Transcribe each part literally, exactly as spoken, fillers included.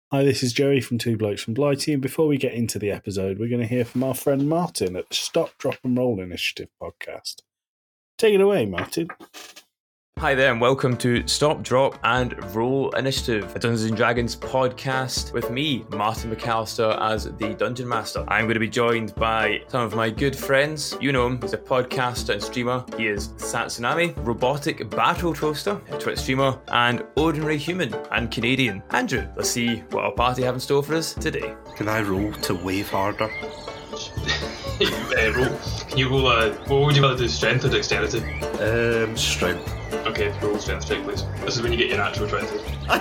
Hi, this is Joey from Two Blokes from Blighty, and before we get into the episode, we're going to hear from our friend Martin at the Stop, Drop and Roll Initiative podcast. Take it away, Martin. Hi there, and welcome to Stop, Drop and Roll Initiative, a Dungeons and Dragons podcast with me, Martin McAllister, as the Dungeon Master. I'm going to be joined by some of my good friends. You know him, he's a podcaster and streamer. He is Satsunami, robotic battle toaster, a Twitch streamer, and ordinary human and Canadian. Andrew, let's see what our party have in store for us today. Can I roll to wave harder? uh, roll. Can you roll a... What would you rather do, strength or dexterity? Um, strength. Okay, roll strength check, please. This is when you get your natural twenty. I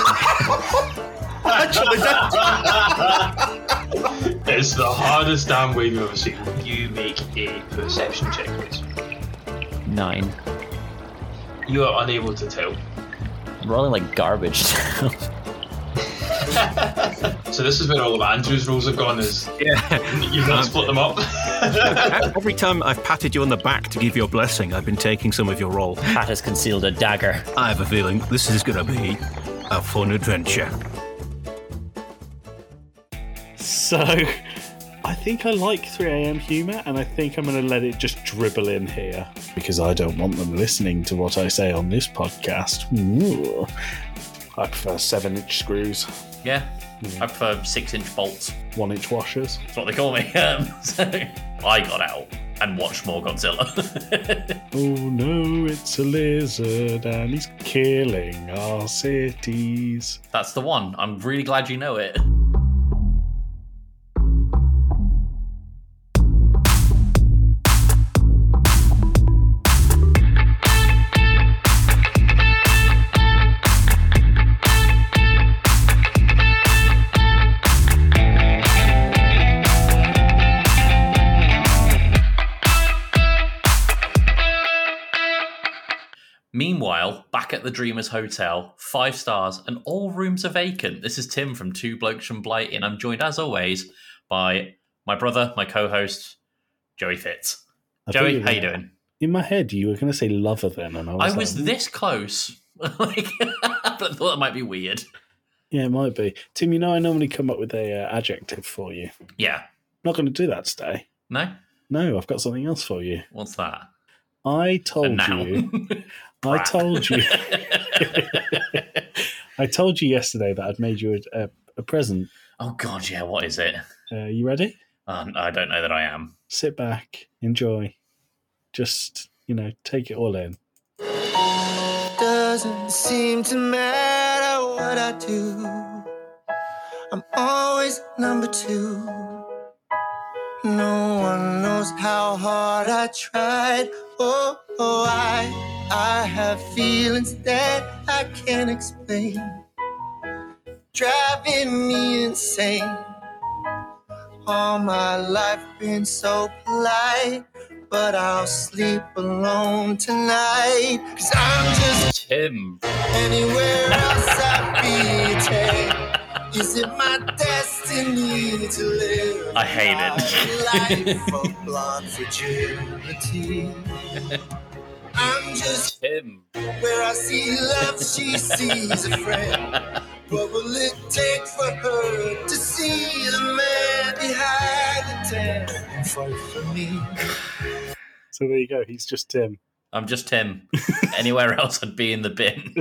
did Actually, It's the hardest damn wave you've ever seen. You make a perception check, please. Nine. You are unable to tell. I'm rolling like garbage. So this is where all of Andrew's rolls have gone, is Yeah. you've not split them up. Every time I've patted you on the back to give your blessing, I've been taking some of your roll. Pat has concealed a dagger. I have a feeling this is going to be a fun adventure. So, I think I like three a.m. humour, and I think I'm going to let it just dribble in here, because I don't want them listening to what I say on this podcast. Ooh. I prefer seven-inch screws, Yeah, I prefer six-inch bolts. one-inch washers. That's what they call me. Um, so I got out and watched more Godzilla. Oh no, it's a lizard, and he's killing our cities. That's the one. I'm really glad you know it. Meanwhile, back at the Dreamers Hotel, five stars and all rooms are vacant. This is Tim from Two Blokes from Blighty, and I'm joined as always by my brother, my co-host, Joey Fitz. I Joey, thought how you were- doing? In my head, you were going to say lover then, and I was I was like, this close, like, but I thought that might be weird. yeah, it might be. Tim, you know I normally come up with a uh, adjective for you. Yeah. Not going to do that today. No? No, I've got something else for you. What's that? I A told you. noun. I Crap. told you. I told you yesterday that I'd made you a, a, a present. Oh, God, yeah, what is it? Uh, you ready? Um, I don't know that I am. Sit back, enjoy. Just, you know, take it all in. Doesn't seem to matter what I do. I'm always number two. No one knows how hard I tried. Oh, oh, I, I have feelings that I can't explain, driving me insane. All my life been so polite, but I'll sleep alone tonight. Cause I'm just Tim. anywhere else I'd be a tame. Is it my destiny to live I hate it. a life of blonde fragility? I'm just Tim. where I see love, she sees a friend. What will it take for her to see the man behind the tent and fight for me? So there you go. He's just Tim. I'm just Tim. Anywhere else I'd be in the bin.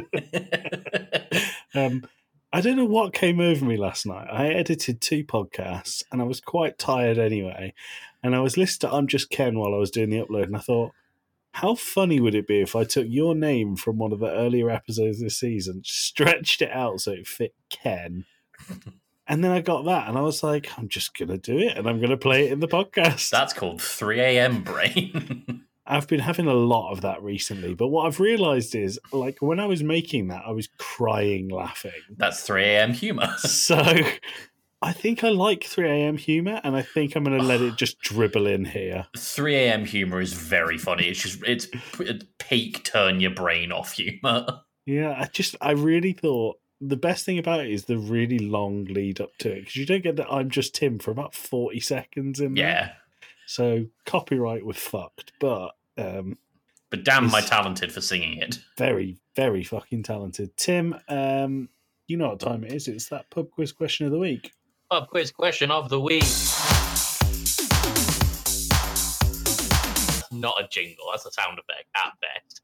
Um, I don't know what came over me last night. I edited two podcasts, and I was quite tired anyway. And I was listening to I'm Just Ken while I was doing the upload, and I thought, how funny would it be if I took your name from one of the earlier episodes this season, stretched it out so it fit Ken, and then I got that, and I was like, I'm just going to do it, and I'm going to play it in the podcast. That's called three a.m. brain. I've been having a lot of that recently, but what I've realised is, like, when I was making that, I was crying laughing. That's three a.m. humour. So I think I like three a.m. humour, and I think I'm going to let it just dribble in here. three a.m. humour is very funny. It's just, it's peak turn your brain off humour. Yeah, I just, I really thought the best thing about it is the really long lead up to it, because you don't get that I'm Just Tim for about forty seconds in there. Yeah. So copyright was fucked, but um, But damn, am I It's- talented for singing it. very, very fucking talented. Tim, um, You know what time it is. It's that pub quiz question of the week. Pub quiz question of the week. Not a jingle. That's a sound effect at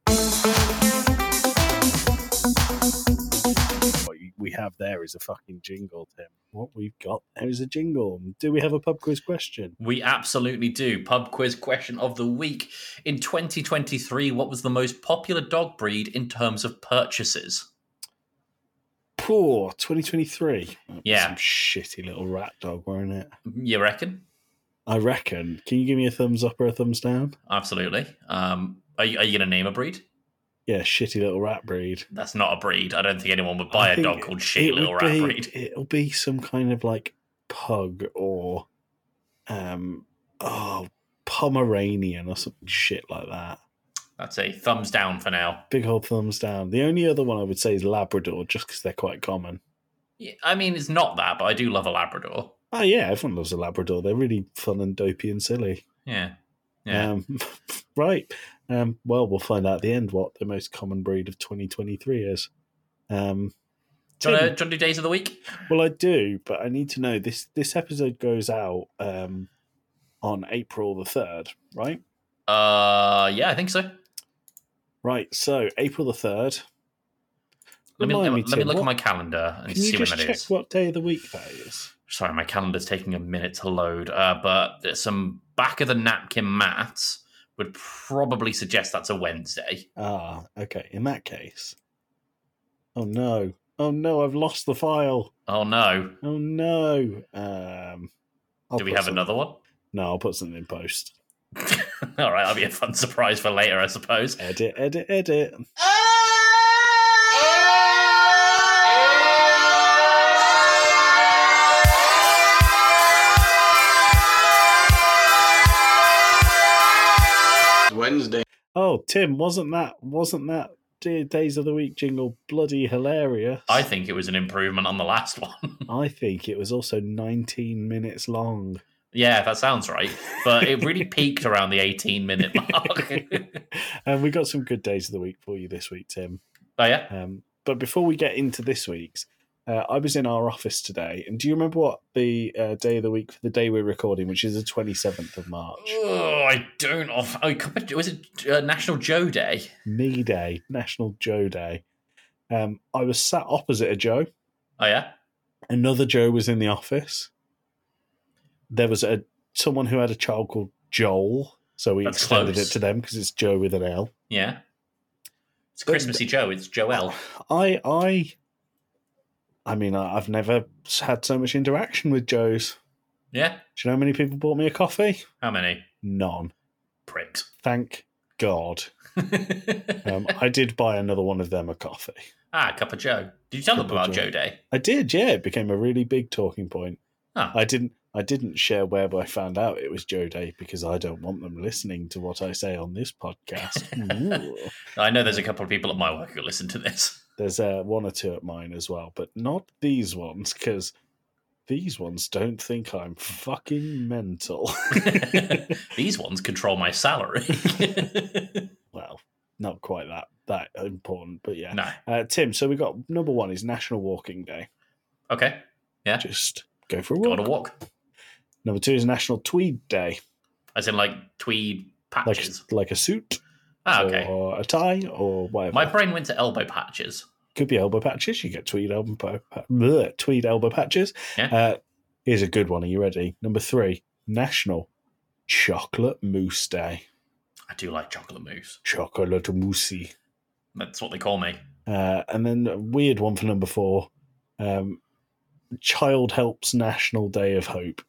best. What we have there is a fucking jingle, Tim. What we've got there is a jingle. Do we have a pub quiz question? We absolutely do. Pub quiz question of the week. In twenty twenty-three, what was the most popular dog breed in terms of purchases? Poor twenty twenty-three. Yeah. Some shitty little rat dog, weren't it? You reckon? I reckon. Can you give me a thumbs up or a thumbs down? Absolutely. Um, are you, are you going to name a breed? Yeah, shitty little rat breed. That's not a breed. I don't think anyone would buy I a think dog called Shitty it Little would Rat be- Breed. It'll be some kind of like pug or um oh Pomeranian or some shit like that. That's a thumbs down for now. Big old thumbs down. The only other one I would say is Labrador, just because they're quite common. Yeah, I mean, it's not that, but I do love a Labrador. Oh yeah, everyone loves a Labrador. They're really fun and dopey and silly. Yeah. Yeah. Um, right. Um, well, we'll find out at the end what the most common breed of twenty twenty-three is. Um, do, you want to, Tim, do you want to do days of the week? well, I do, but I need to know this. This episode goes out um, on April the third, right? Uh, yeah, I think so. Right. So April the third. Let me, let, Remind me, me, let me Tim, look what- at my calendar and Can you see when just that check is. what day of the week that is? Sorry, my calendar's taking a minute to load. Uh, but there's some back of the napkin maths would probably suggest that's a Wednesday. Ah, okay. In that case. Oh no. Oh no, I've lost the file. Oh no. Oh no. Um, I'll Do we put have something- another one? No, I'll put something in post. All right, that'll be a fun surprise for later, I suppose. Edit, edit, edit. Wednesday. Oh, Tim, wasn't that wasn't that D- Days of the Week jingle bloody hilarious? I think it was an improvement on the last one. I think it was also nineteen minutes long. Yeah, that sounds right. But it really peaked around the eighteen minute mark. And we got some good Days of the Week for you this week, Tim. Oh, yeah? Um, but before we get into this week's, uh, I was in our office today, and do you remember what the uh, day of the week for the day we're recording, which is the twenty-seventh of March? Oh, I don't. Off. Oh, was it uh, National Joe Day? Me Day, National Joe Day. Um, I was sat opposite a Joe. Oh, yeah? Another Joe was in the office. There was a someone who had a child called Joel, so we That's extended close. it to them because it's Joe with an L. Yeah. It's Christmassy Joe. It's Joel. I, I, I mean, I- I've never had so much interaction with Joes. Yeah? Do you know how many people bought me a coffee? How many? None. Pricks. Thank God. Um, I did buy another one of them a coffee. ah, Cup of Joe. Did you tell them Cup of about Joe. Joe Day? I did, yeah. It became a really big talking point. Oh. I didn't. I didn't share where I found out it was Joe Day because I don't want them listening to what I say on this podcast. Ooh. I know there's a couple of people at my work who listen to this. There's uh, one or two at mine as well, but not these ones because these ones don't think I'm fucking mental. These ones control my salary. Well, not quite that that important, but yeah. No. Uh, Tim, so we got number one is National Walking Day. Okay. Yeah. Just go for a Go walk. on a walk. Number two is National Tweed Day, As in, like, tweed like patches. like a suit ah, okay. or a tie or whatever. My brain went to elbow patches. Could be elbow patches. You get tweed elbow pa- bleh, tweed elbow patches. Yeah. Uh, here's a good one. Are you ready? Number three, National Chocolate Mousse Day. I do like chocolate mousse. Chocolate moussey. That's what they call me. Uh, and then a weird one for number four, um, Child Helps National Day of Hope.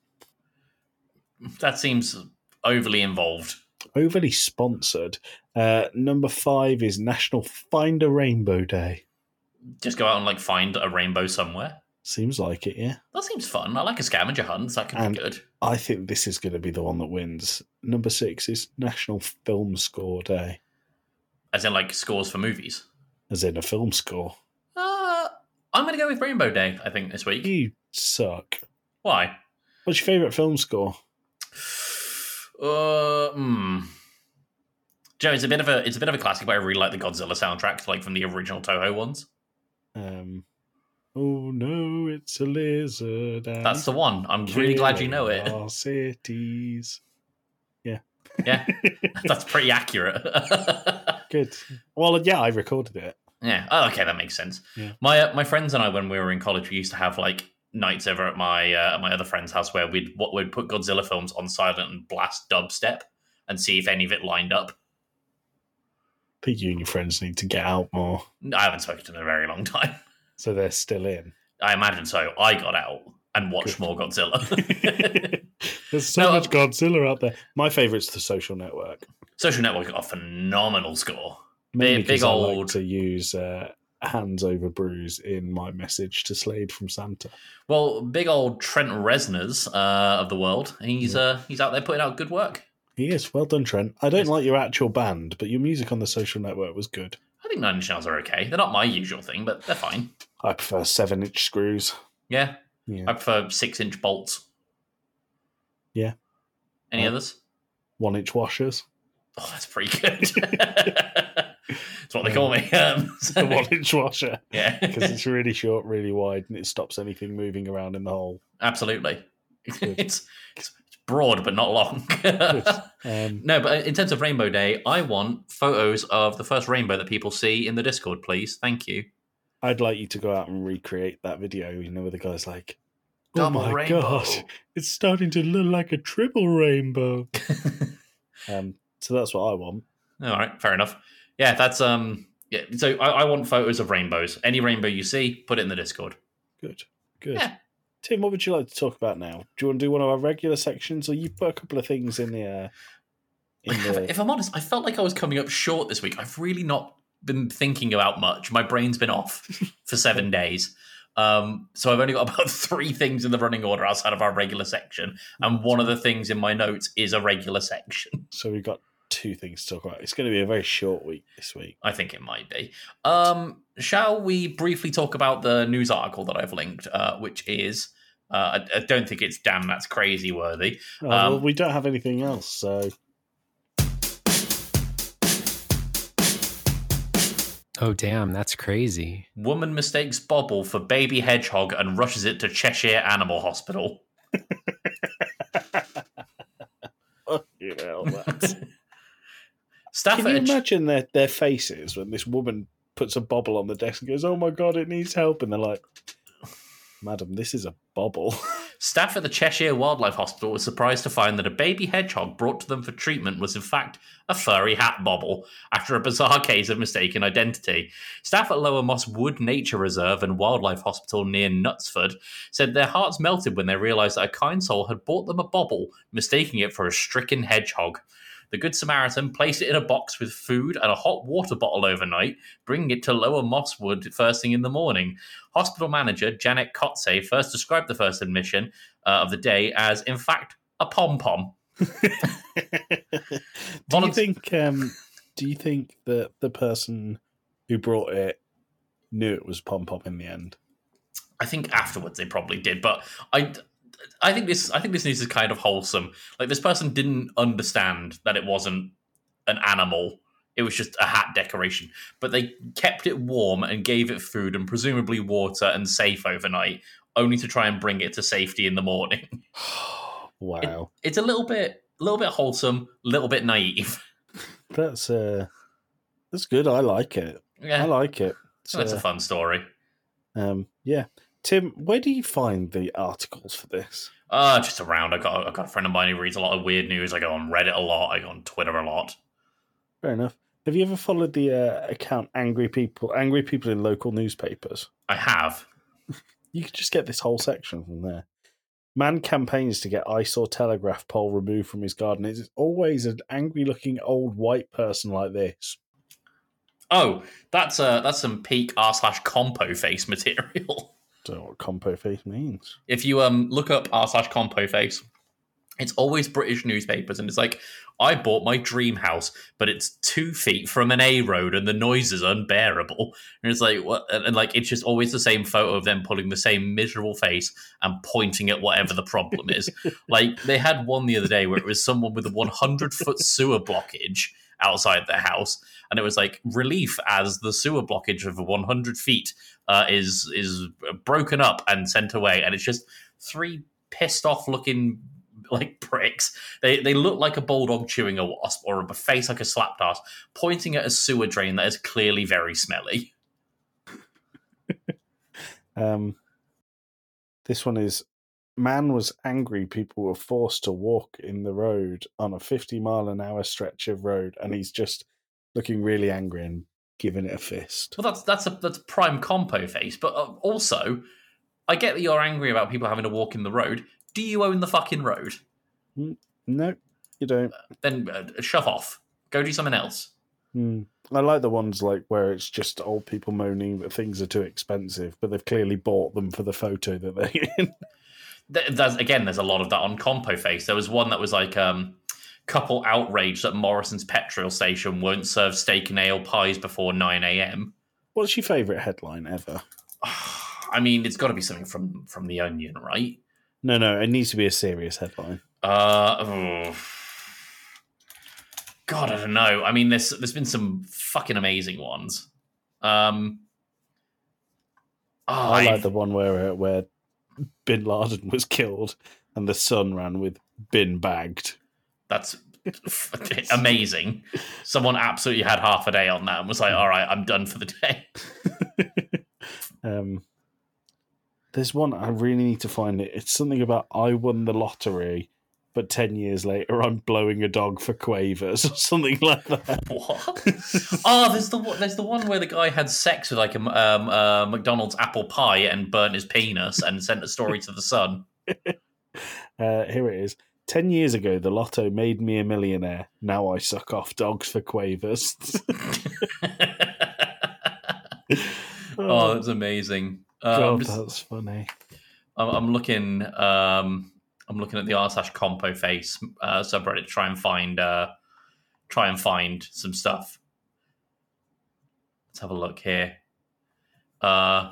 That seems overly involved. Overly sponsored. Uh, number five is National Find a Rainbow Day. Just go out and, like, find a rainbow somewhere. Seems like it, yeah. That seems fun. I like a scavenger hunt. That could And- be good. I think this is going to be the one that wins. Number six is National Film Score Day, As in, like, scores for movies. as in a film score. Uh, I'm going to go with Rainbow Day, I think, this week. You suck. Why? What's your favourite film score? Uh, hmm. Joe, it's a bit of a it's a bit of a classic, but I really like the Godzilla soundtrack, like from the original Toho ones. Um, Oh no, it's a lizard. And That's the one. I'm really glad you know killing it. Our cities. Yeah. Yeah, that's pretty accurate. Good. Well, yeah, I recorded it. Yeah. Oh, okay, that makes sense. Yeah. My uh, my friends and I, when we were in college, we used to have like nights over at my uh, at my other friend's house where we'd what we'd put Godzilla films on silent and blast dubstep and see if any of it lined up. I think you and your friends need to get out more, I haven't spoken to them in a very long time. so they're still in. I imagine so. I got out and watched Good. more Godzilla. There's so No, much um, Godzilla out there. My favourite's The Social Network. Social Network got a phenomenal score. Mainly Big, big 'cause I like old. to use uh, hands over bruise in my message to Slade from Santa. Well, big old Trent Reznor's uh, of the world. He's Yeah. uh, he's out there putting out good work. He is. Well done, Trent. I don't Yes. like your actual band, but your music on The Social Network was good. I think Nine Inch Nails are okay. They're not my usual thing, but they're fine. I prefer seven inch screws. Yeah, Yeah. I prefer six inch bolts. Yeah. Any Uh, others? One inch washers. Oh, that's pretty good. That's what they call me. Um, so- The one inch washer. yeah, Because it's really short, really wide, and it stops anything moving around in the hole. absolutely. Good. It's, it's broad but not long. Um, No, but in terms of Rainbow Day, I want photos of the first rainbow that people see in the Discord, please. Thank you. I'd like you to go out and recreate that video, you know, where the guy's like, oh Double my rainbow." god, it's starting to look like a triple rainbow. um, so that's what I want. All right, fair enough. Yeah, that's um. Yeah, so I, I want photos of rainbows. Any rainbow you see, put it in the Discord. Good, good. Yeah. Tim, what would you like to talk about now? Do you want to do one of our regular sections, or you put a couple of things in the... Uh, in the... If I'm honest, I felt like I was coming up short this week. I've really not been thinking about much. My brain's been off for seven days. Um, so I've only got about three things in the running order outside of our regular section. And one of the things in my notes is a regular section. So we've got two things to talk about. It's going to be a very short week this week. I think it might be. Um, shall we briefly talk about the news article that I've linked, uh, which is, uh, I, I don't think it's damn that's crazy worthy. Oh, well, Um, we don't have anything else, so... Oh, damn, that's crazy. Woman mistakes bobble for baby hedgehog and rushes it to Cheshire Animal Hospital. Oh, you know, that's... Staff Can at you a ch- imagine their, their faces when this woman puts a bobble on the desk and goes, oh my god, it needs help, and they're like, madam, this is a bobble. Staff at the Cheshire Wildlife Hospital was surprised to find that a baby hedgehog brought to them for treatment was in fact a furry hat bobble after a bizarre case of mistaken identity. Staff at Lower Moss Wood Nature Reserve and Wildlife Hospital near Knutsford said their hearts melted when they realised that a kind soul had bought them a bobble, mistaking it for a stricken hedgehog. The Good Samaritan placed it in a box with food and a hot water bottle overnight, bringing it to Lower Moss Wood first thing in the morning. Hospital manager Janet Kotze first described the first admission uh, of the day as, in fact, a pom-pom. do Volunteer- you think um, do you think that the person who brought it knew it was pom pom in the end? I think afterwards they probably did, but I, I think this I think this news is kind of wholesome. Like, this person didn't understand that it wasn't an animal. It was just a hat decoration. But they kept it warm and gave it food and presumably water and safe overnight, only to try and bring it to safety in the morning. Wow. It's a little bit a little bit wholesome, a little bit naive. That's uh, that's good. I like it. Yeah, I like it. It's, that's uh, a fun story. um, yeah. Tim, where do you find the articles for this? Uh, just around. I got I got a friend of mine who reads a lot of weird news. I go on Reddit a lot. I go on Twitter a lot. Fair enough. Have you ever followed the uh, account Angry People, Angry People in Local Newspapers? I have. You could just get this whole section from there. Man campaigns to get eyesore telegraph pole removed from his garden. It's always an angry-looking old white person like this. Oh, that's uh that's some peak r slash compo face material. Don't know what compo face means. If you um look up r slash compo face, it's always British newspapers, and it's like, I bought my dream house, but it's two feet from an A road, and the noise is unbearable. And it's like, what? And, and like, it's just always the same photo of them putting the same miserable face and pointing at whatever the problem is. Like, they had one the other day where it was someone with a one hundred foot sewer blockage, outside their house, and it was like relief as the sewer blockage of one hundred feet uh, is is broken up and sent away, and it's just three pissed off looking like pricks. They they look like a bulldog chewing a wasp, or a face like a slapdash, pointing at a sewer drain that is clearly very smelly. um, this one is. Man was angry people were forced to walk in the road on a fifty mile an hour stretch of road, and he's just looking really angry and giving it a fist. Well, that's that's a that's a prime compo face, but uh, also, I get that you're angry about people having to walk in the road. Do you own the fucking road? No, you don't. Uh, then uh, shove off. Go do something else. Mm. I like the ones like where it's just old people moaning that things are too expensive, but they've clearly bought them for the photo that they're in. There's, again, there's a lot of that on Compo Face. There was one that was like, um, couple outraged that Morrison's petrol station won't serve steak and ale pies before nine a.m. What's your favourite headline ever? I mean, it's got to be something from, from The Onion, right? No, no, it needs to be a serious headline. Uh, oh. God, I don't know. I mean, there's there's been some fucking amazing ones. Um, oh, I like I've- the one where uh, where Bin Laden was killed and the son ran with bin bagged. That's amazing. Someone absolutely had half a day on that and was like, all right, I'm done for the day. um, there's one I really need to find it. It's something about I won the lottery, but ten years later I'm blowing a dog for quavers or something like that. What? Oh, there's the one- there's the one where the guy had sex with like a um, uh, McDonald's apple pie and burnt his penis and sent a story to the Sun. Uh, here it is. Ten years ago, the lotto made me a millionaire. Now I suck off dogs for quavers. Oh, that's amazing. Uh, God, I'm just- that's funny. I'm, I'm looking. Um, I'm looking at the r slash compo face uh, subreddit to try and find uh, try and find some stuff. Let's have a look here. Uh,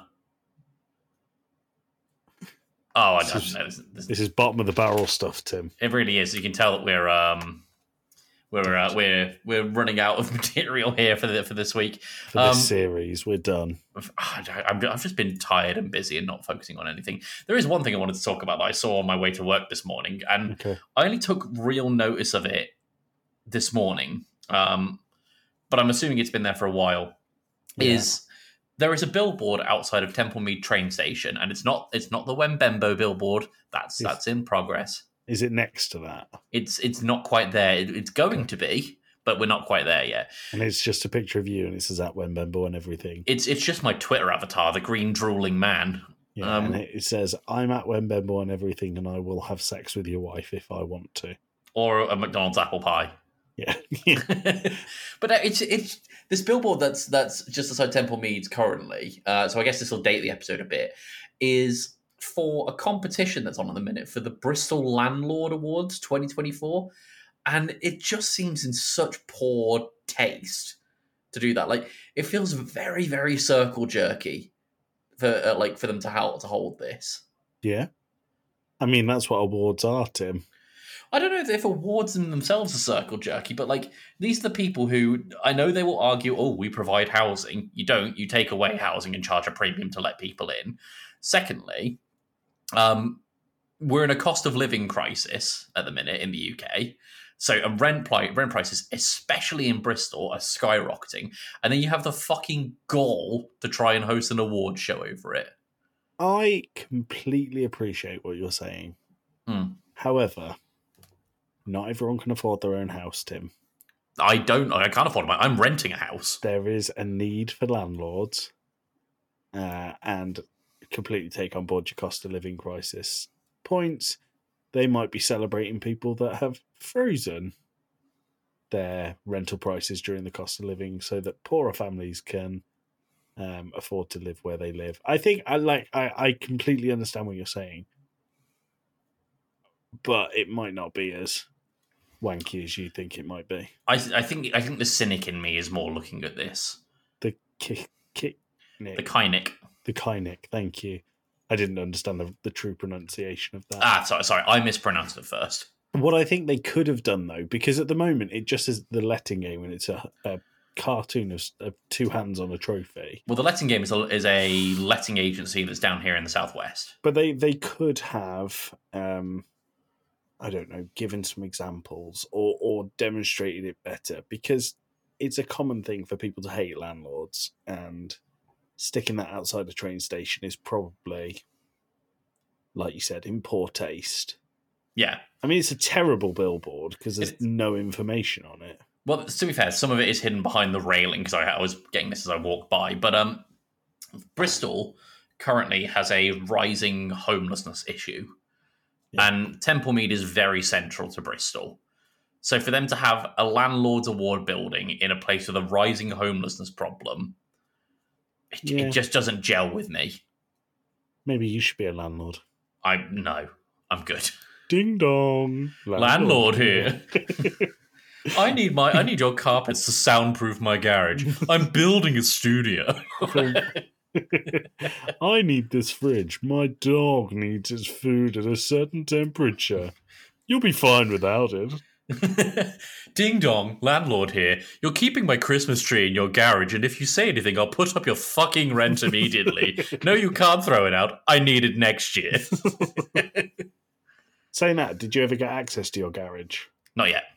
oh, I This don't is- know. This, this, This is bottom of the barrel stuff, Tim. it really is. You can tell that we're um, we're uh, we're we're running out of material here for the, for this week. For this Um, series, we're done. I'm, I've just been tired and busy and not focusing on anything. There is one thing I wanted to talk about that I saw on my way to work this morning, and Okay. I only took real notice of it this morning, um, but I'm assuming it's been there for a while. Yeah. Is there is a billboard outside of Templemead train station, and it's not it's not the Wembembo billboard. That's Yes. that's in progress. Is it next to that? It's it's not quite there. It, it's going to be, but we're not quite there yet. And it's just a picture of you, and it says at Wembembo and everything. It's it's just my Twitter avatar, the green drooling man. Yeah, Um, and it, it says, I'm at Wembembo and everything, and I will have sex with your wife if I want to. Or a McDonald's apple pie. Yeah. But uh, it's it's this billboard that's that's just outside Temple Meads currently. Uh, so I guess this will date the episode a bit. Is for a competition that's on at the minute for the Bristol Landlord Awards twenty twenty-four, and it just seems in such poor taste to do that. Like it feels very very circle jerky for uh, like for them to hold to hold this. Yeah. I mean, that's what awards are, Tim. I don't know if awards in themselves are circle jerky, but like these are the people who I know they will argue, oh, we provide housing. You don't. You take away housing and charge a premium to let people in. Secondly, um, we're in a cost of living crisis at the minute in the U K. So and rent, pli- rent prices, especially in Bristol, are skyrocketing. And then you have the fucking gall to try and host an award show over it. I completely appreciate what you're saying. Hmm. However, not everyone can afford their own house, Tim. I don't. I can't afford it. I'm renting a house. There is a need for landlords, uh, and completely take on board your cost of living crisis points. They might be celebrating people that have frozen their rental prices during the cost of living so that poorer families can um, afford to live where they live. I think I like I, I completely understand what you're saying, but it might not be as wanky as you think it might be. I, I think. I think the cynic in me is more looking at this. The ki- ki- The kynic. The kynic, thank you. I didn't understand the, the true pronunciation of that. Ah, sorry, sorry. I mispronounced it first. What I think they could have done, though, because at the moment it just is the letting game and it's a, a cartoon of, of two hands on a trophy. Well, the letting game is a, is a letting agency that's down here in the southwest. But they, they could have, um, I don't know, given some examples or, or demonstrated it better, because it's a common thing for people to hate landlords, and sticking that outside the train station is probably, like you said, in poor taste. Yeah. I mean, it's a terrible billboard because there's It's- no information on it. Well, to be fair, some of it is hidden behind the railing because I, I was getting this as I walked by. But um, Bristol currently has a rising homelessness issue. Yeah. And Templemead is very central to Bristol. So for them to have a landlord's award building in a place with a rising homelessness problem, it, Yeah. it just doesn't gel with me. Maybe you should be a landlord. I no, I'm good. Ding dong. Landlord here. I need my I need your carpets to soundproof my garage. I'm building a studio. I need this fridge. My dog needs its food at a certain temperature. You'll be fine without it. Ding dong, landlord here. You're keeping my Christmas tree in your garage, and if you say anything, I'll put up your fucking rent immediately. No, you can't throw it out. I need it next year. Saying that, did you ever get access to your garage? Not yet.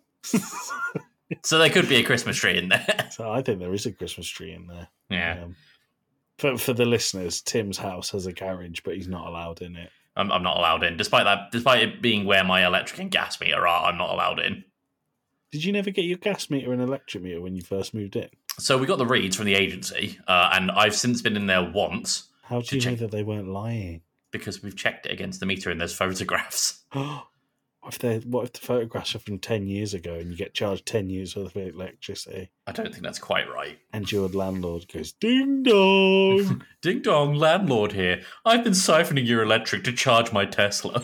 So there could be a Christmas tree in there. So I think there is a Christmas tree in there. Yeah. Um, for for the listeners, Tim's house has a garage, but he's not allowed in it. I'm, I'm not allowed in. Despite that, despite it being where my electric and gas meter are, I'm not allowed in. Did you never get your gas meter and electric meter when you first moved in? So we got the reads from the agency, uh, and I've since been in there once How do To you know check- that they weren't lying? because we've checked it against the meter and there's photographs. What if they? What if the photographs are from ten years ago and you get charged ten years worth of electricity, I don't think that's quite right. and your landlord goes ding dong? Ding dong, landlord here. I've been siphoning your electric to charge my Tesla.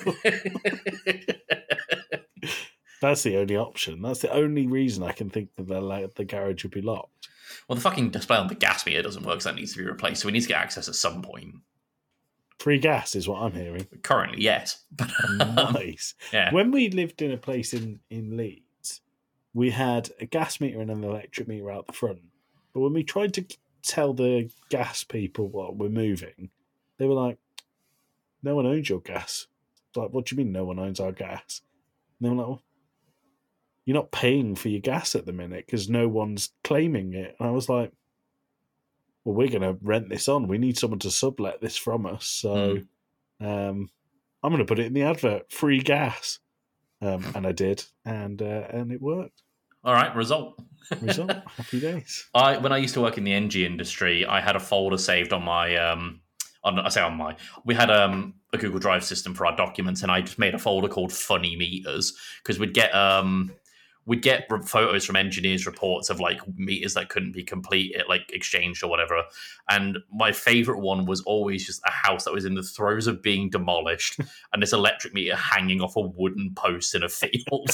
That's the only option. That's the only reason I can think that the la- the garage would be locked. Well, the fucking display on the gas meter doesn't work, so that needs to be replaced. So we need to get access at some point. Free gas is what I'm hearing. Currently, yes. But, um, Nice. yeah. When we lived in a place in, in Leeds, we had a gas meter and an electric meter out the front. But when we tried to tell the gas people what we're moving, they were like, no one owns your gas. It's like, what do you mean no one owns our gas? And they were like, well, you're not paying for your gas at the minute because no one's claiming it. And I was like, well, we're going to rent this on. We need someone to sublet this from us. So um, I'm going to put it in the advert, free gas. Um, and I did, and uh, and it worked. All right, result. Result, happy days. I when I used to work in the energy industry, I had a folder saved on my um on I say on my we had um a Google Drive system for our documents, and I just made a folder called Funny Meters because we'd get um we'd get re- photos from engineers' reports of like meters that couldn't be complete, like exchanged or whatever. And my favorite one was always just a house that was in the throes of being demolished, and this electric meter hanging off a wooden post in a field.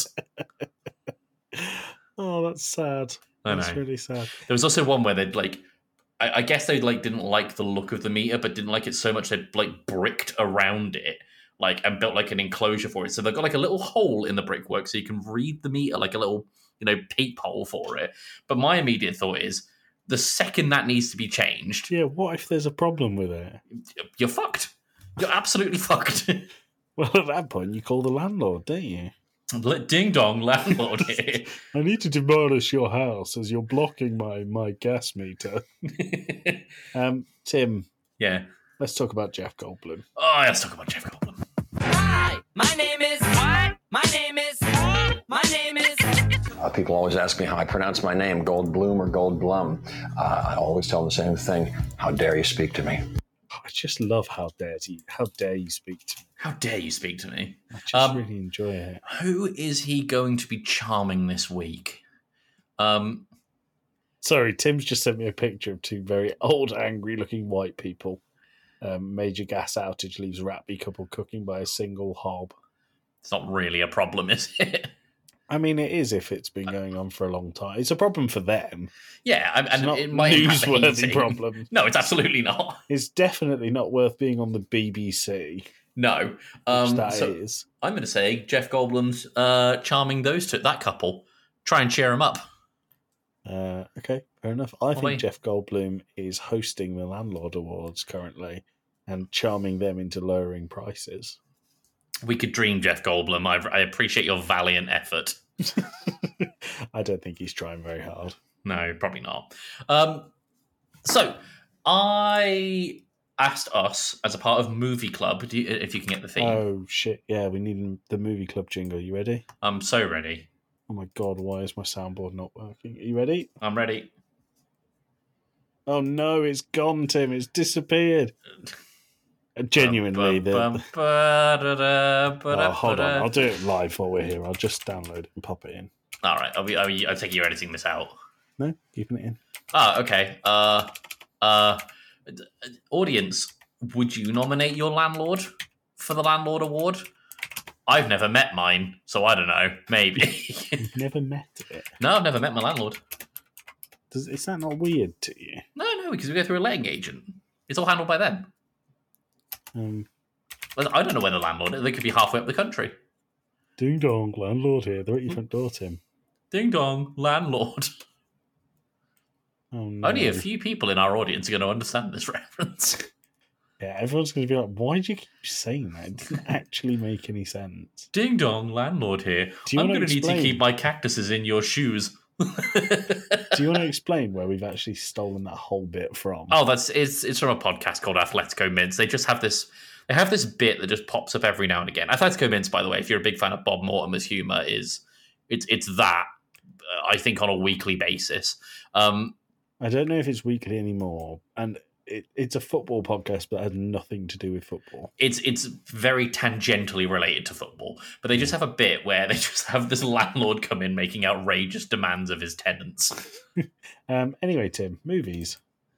Oh, that's sad. I That's know. really sad. There was also one where they'd like, I, I guess they like didn't like the look of the meter, but didn't like it so much they'd like bricked around it, like and built like an enclosure for it. So they've got like a little hole in the brickwork so you can read the meter, like a little you know peephole for it. But my immediate thought is, the second that needs to be changed, Yeah, what if there's a problem with it? you're fucked. You're absolutely fucked. Well, at that point, you call the landlord, don't you? Ding dong, landlord here. I need to demolish your house as you're blocking my, my gas meter. Um, Tim, Yeah. let's talk about Jeff Goldblum. Oh, let's talk about Jeff Goldblum. Hi, my name is. What? My name is. My name is. Uh, people always ask me how I pronounce my name, Goldblum or Goldblum. Uh, I always tell them the same thing. How dare you speak to me? I just love how dare you, how dare you speak to me. How dare you speak to me? I just Um, really enjoy it. Who is he going to be charming this week? Um, Sorry, Tim's just sent me a picture of two very old, angry-looking white people. Um, major gas outage leaves Ratby couple cooking by a single hob. it's not really a problem, is it? I mean, it is if it's been going on for a long time. It's a problem for them. Yeah, and, and It's not it might impact the newsworthy heating. problem. No, it's absolutely not. It's definitely not worth being on the B B C. No, um, which that so is. I'm going to say Jeff Goldblum's uh, charming those two, that couple. Try and cheer them up. Uh, okay, fair enough. I What think about you? Jeff Goldblum is hosting the Landlord Awards currently and charming them into lowering prices. We could dream, Jeff Goldblum. I, I appreciate your valiant effort. I don't think he's trying very hard. No, probably not. Um, so, I asked us, as a part of Movie Club, do you, if you can get the theme. Oh, shit. Yeah, we need the movie club jingle. You ready? I'm so ready. Oh my god, why is my soundboard not working? Are you ready? I'm ready. Oh no, it's gone, Tim. It's disappeared. Genuinely, the... Oh, hold on. I'll do it live while we're here. I'll just download it and pop it in. All right. I'll be, I'll be, I take it you're editing this out. No, keeping it in. Ah, okay. Uh, uh, audience, would you nominate your landlord for the Landlord Award? I've never met mine, so I don't know. Maybe. You've never met it? No, I've never met my landlord. Does, is that not weird to you? No, no, because we go through a letting agent. It's all handled by them. Um, I don't know where the landlord is. They could be halfway up the country. Ding dong, landlord here. They're at your front door, Tim. Ding dong, landlord. Oh, no. Only a few people in our audience are going to understand this reference. Yeah, everyone's going to be like, why do you keep saying that? It didn't actually make any sense. Ding dong, landlord here. Do you I'm wanna going to need to explain? keep my cactuses in your shoes. Do you want to explain where we've actually stolen that whole bit from? Oh, that's it's it's from a podcast called Atletico Mints. They just have this they have this bit that just pops up every now and again. Atletico Mints, by the way, if you're a big fan of Bob Mortimer's humor, is it's it's that uh, I think on a weekly basis. Um, I don't know if it's weekly anymore, and it, it's a football podcast, but it has nothing to do with football. It's it's very tangentially related to football, but they just have a bit where they just have this landlord come in making outrageous demands of his tenants. um, anyway, Tim, movies.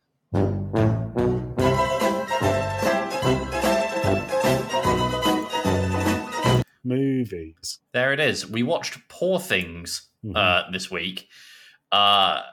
Movies. There it is. We watched Poor Things Mhm. uh, this week. Uh,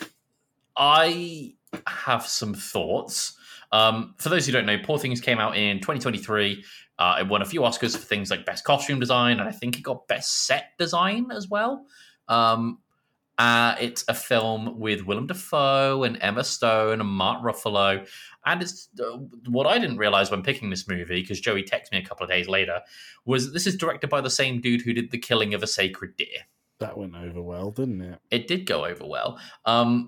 I have some thoughts. Um, for those who don't know, Poor Things came out in twenty twenty-three. Uh, it won a few Oscars for things like Best Costume Design, and I think it got Best Set Design as well. Um, uh, it's a film with Willem Dafoe and Emma Stone and Mark Ruffalo. And it's uh, what I didn't realize when picking this movie, because Joey texted me a couple of days later, was this is directed by the same dude who did The Killing of a Sacred Deer. That went over well, didn't it? It did go over well. Um,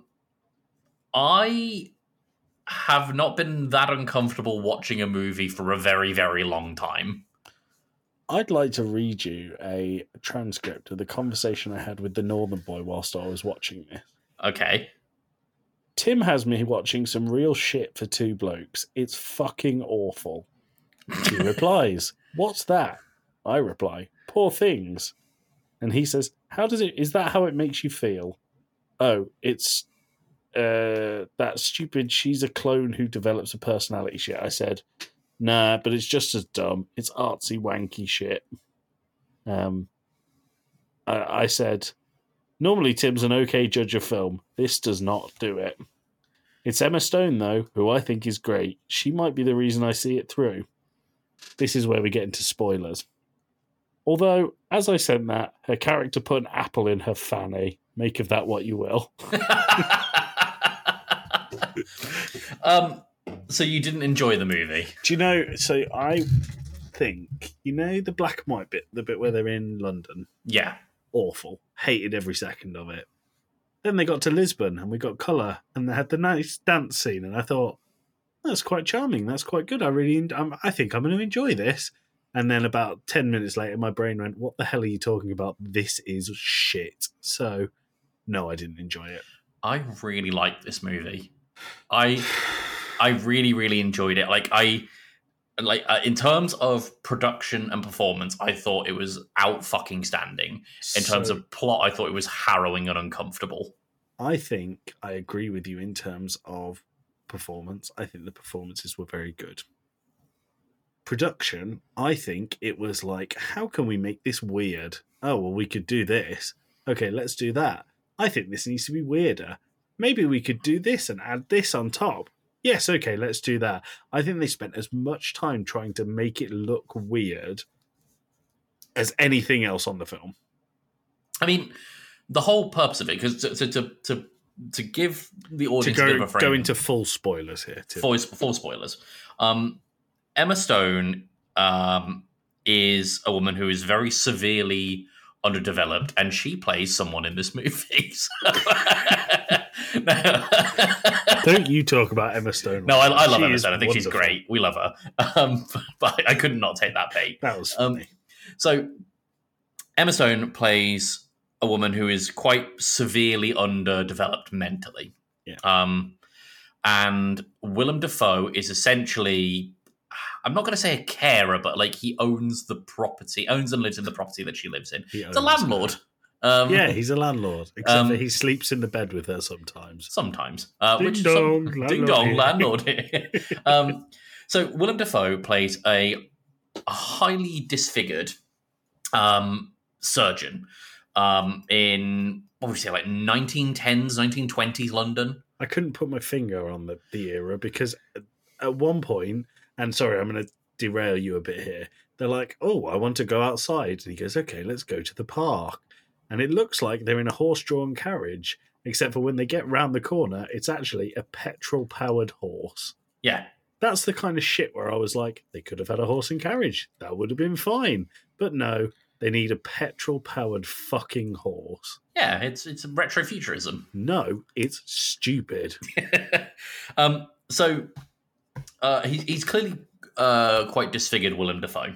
I have not been that uncomfortable watching a movie for a very, very long time. I'd like to read you a transcript of the conversation I had with the Northern Boy whilst I was watching this. Okay. Tim has me watching some real shit for two blokes. It's fucking awful. He replies, "What's that?" I reply, "Poor Things." And he says, "How does it, is that how it makes you feel?" "Oh, it's uh, that stupid she's a clone who develops a personality shit." I said, "Nah, but it's just as dumb. It's artsy, wanky shit." Um, I, I said, "Normally Tim's an okay judge of film. This does not do it. It's Emma Stone, though, who I think is great. She might be the reason I see it through." This is where we get into spoilers. Although, as I said that, her character put an apple in her fanny. Make of that what you will. um, so you didn't enjoy the movie? Do you know, so I think, you know the black and white bit, the bit where they're in London? Yeah. Awful. Hated every second of it. Then they got to Lisbon and we got colour and they had the nice dance scene and I thought, that's quite charming. That's quite good. I really, I'm, I think I'm going to enjoy this. And then about ten minutes later, my brain went, what the hell are you talking about? This is shit. So, no, I didn't enjoy it. I really liked this movie. I I really, really enjoyed it. Like, I... Like uh, in terms of production and performance, I thought it was out fucking standing. In So- terms of plot, I thought it was harrowing and uncomfortable. I think I agree with you in terms of performance. I think the performances were very good. Production, I think it was like, how can we make this weird? oh, well, we could do this. Okay, let's do that. I think this needs to be weirder. Maybe we could do this and add this on top. Yes, okay, let's do that. I think they spent as much time trying to make it look weird as anything else on the film. I mean, the whole purpose of it, because to, to, to, to, to give the audience to go, a bit of a frame, go into full spoilers here. Too. Full, full spoilers. Um, Emma Stone um, is a woman who is very severely underdeveloped, and she plays someone in this movie. So no. Don't you talk about Emma Stone? No, I, I love she Emma Stone. I think wonderful. she's great. We love her. Um, but I could not take that bait. That was funny. Um, so Emma Stone plays a woman who is quite severely underdeveloped mentally. Yeah. Um, and Willem Dafoe is essentially, I'm not going to say a carer, but like he owns the property, owns and lives in the property that she lives in. He It's a owns landlord. Um, yeah, he's a landlord, except um, that he sleeps in the bed with her sometimes. Sometimes. Uh, Ding which dong, some, landlord ding dong, here. landlord. um, so Willem Dafoe plays a, a highly disfigured um, surgeon um, in, what would we say, like nineteen tens, nineteen twenties London. I couldn't put my finger on the, the era because at one point, and sorry, I'm going to derail you a bit here. They're like, oh, I want to go outside. And he goes, okay, let's go to the park. And it looks like they're in a horse-drawn carriage, except for when they get round the corner, it's actually a petrol-powered horse. Yeah. That's the kind of shit where I was like, they could have had a horse and carriage. That would have been fine. But no, they need a petrol-powered fucking horse. Yeah, it's it's retrofuturism. No, it's stupid. um, so uh, he, he's clearly uh, quite disfigured, Willem Dafoe.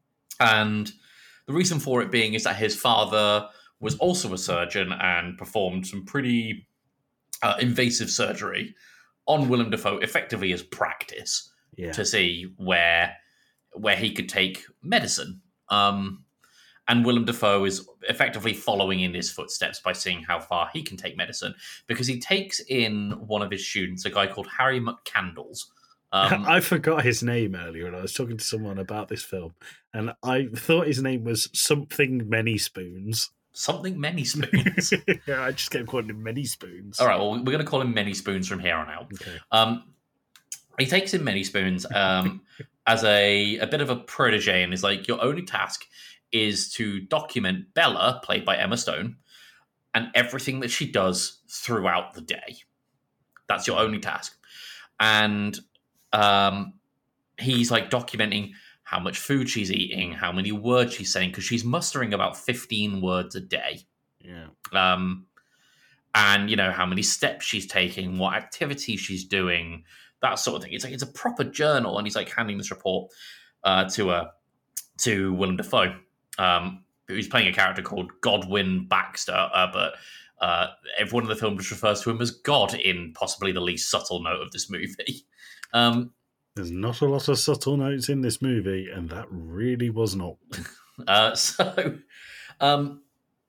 And the reason for it being is that his father was also a surgeon and performed some pretty uh, invasive surgery on Willem Dafoe, effectively as practice, yeah. to see where where he could take medicine. Um, and Willem Dafoe is effectively following in his footsteps by seeing how far he can take medicine, because he takes in one of his students, a guy called Harry McCandles. Um, I forgot his name earlier, and I was talking to someone about this film, and I thought his name was something Many Spoons. Something Many Spoons? Yeah, I just kept calling him Many Spoons. All right, well, we're going to call him Many Spoons from here on out. Okay. Um, he takes in Many Spoons um, as a, a bit of a protege, and is like, your only task is to document Bella, played by Emma Stone, and everything that she does throughout the day. That's your only task. And um, he's like documenting how much food she's eating, how many words she's saying, because she's mustering about fifteen words a day. Yeah. Um, and, you know, how many steps she's taking, what activities she's doing, that sort of thing. It's like it's a proper journal, and he's like handing this report uh, to a to Willem Dafoe, um, who's playing a character called Godwin Baxter, uh, but uh, everyone in the film just refers to him as God in possibly the least subtle note of this movie. Um, There's not a lot of subtle notes in this movie, and that really was not. uh, so, um,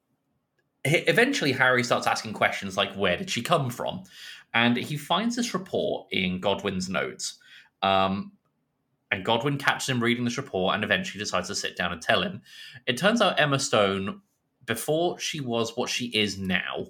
eventually Harry starts asking questions like, where did she come from? And he finds this report in Godwin's notes. Um, and Godwin catches him reading this report and eventually decides to sit down and tell him. It turns out Emma Stone, before she was what she is now,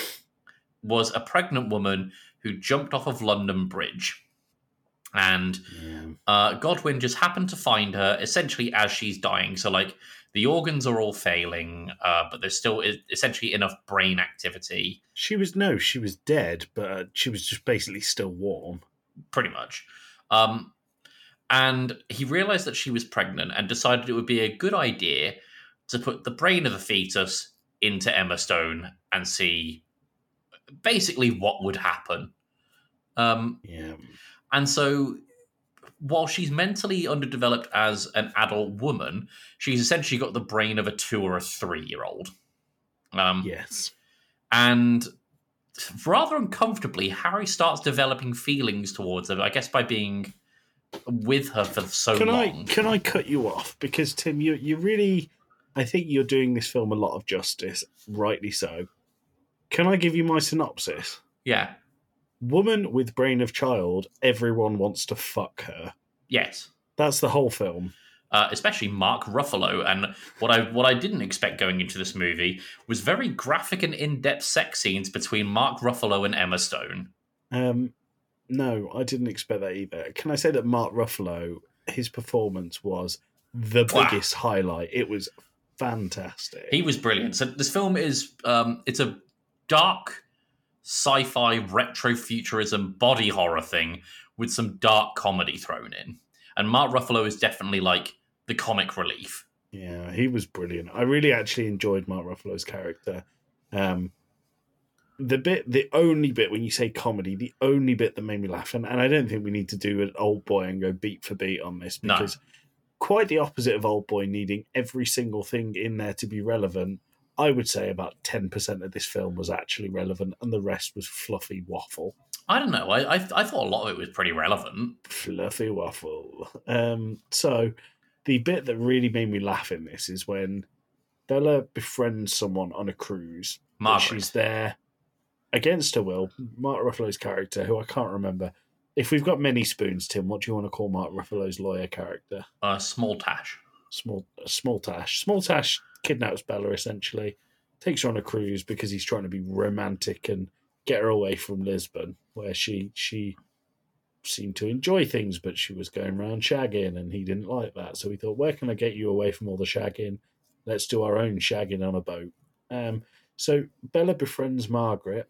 was a pregnant woman who jumped off of London Bridge. And Yeah. uh, Godwin just happened to find her essentially as she's dying. So, like, the organs are all failing, uh, but there's still e- essentially enough brain activity. She was, no, she was dead, but uh, she was just basically still warm. Pretty much. Um, and he realized that she was pregnant and decided it would be a good idea to put the brain of the fetus into Emma Stone and see basically what would happen. Um, Yeah. And so, while she's mentally underdeveloped as an adult woman, she's essentially got the brain of a two or a three-year-old. Um, Yes. And rather uncomfortably, Harry starts developing feelings towards her, I guess by being with her for so Can I long. can I cut you off? Because, Tim, you, you really, I think you're doing this film a lot of justice, rightly so. Can I give you my synopsis? Yeah. Woman with brain of child, everyone wants to fuck her. Yes. That's the whole film. uh, especially Mark Ruffalo. And what I what I didn't expect going into this movie was very graphic and in-depth sex scenes between Mark Ruffalo and Emma Stone. Um, no, I didn't expect that either. Can I say that Mark Ruffalo, his performance was the biggest wow. highlight. It was fantastic. He was brilliant. So this film is um, it's a dark sci-fi retro futurism body horror thing with some dark comedy thrown in. And Mark Ruffalo is definitely like the comic relief. Yeah, he was brilliant. I really actually enjoyed Mark Ruffalo's character. Um, the bit, the only bit when you say comedy, the only bit that made me laugh, and, and I don't think we need to do an Old Boy and go beat for beat on this, because no. quite the opposite of Old Boy needing every single thing in there to be relevant. I would say about ten percent of this film was actually relevant, and the rest was fluffy waffle. I don't know. I I, I thought a lot of it was pretty relevant. Fluffy waffle. Um, so the bit that really made me laugh in this is when Bella befriends someone on a cruise. Margaret. She's there against her will. Mark Ruffalo's character, who I can't remember. If we've got many spoons, Tim, what do you want to call Mark Ruffalo's lawyer character? Uh, Small Tash. Small, Small Tash. Small Tash kidnaps Bella, essentially, takes her on a cruise because he's trying to be romantic and get her away from Lisbon, where she she seemed to enjoy things, but she was going around shagging, and he didn't like that. So he thought, where can I get you away from all the shagging? Let's do our own shagging on a boat. Um, so Bella befriends Margaret.